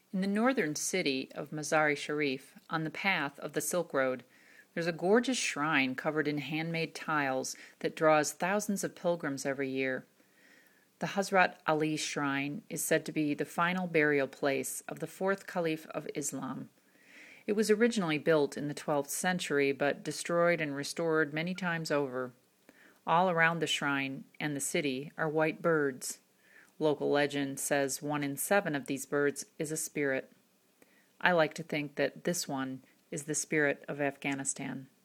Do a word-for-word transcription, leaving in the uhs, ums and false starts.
In the northern city of Mazar-i-Sharif, on the path of the Silk Road, there's a gorgeous shrine covered in handmade tiles that draws thousands of pilgrims every year. The Hazrat Ali Shrine is said to be the final burial place of the fourth Caliph of Islam. It was originally built in the twelfth century, but destroyed and restored many times over. All around the shrine and the city are white birds. Local legend says one in seven of these birds is a spirit. I like to think that this one is the spirit of Afghanistan.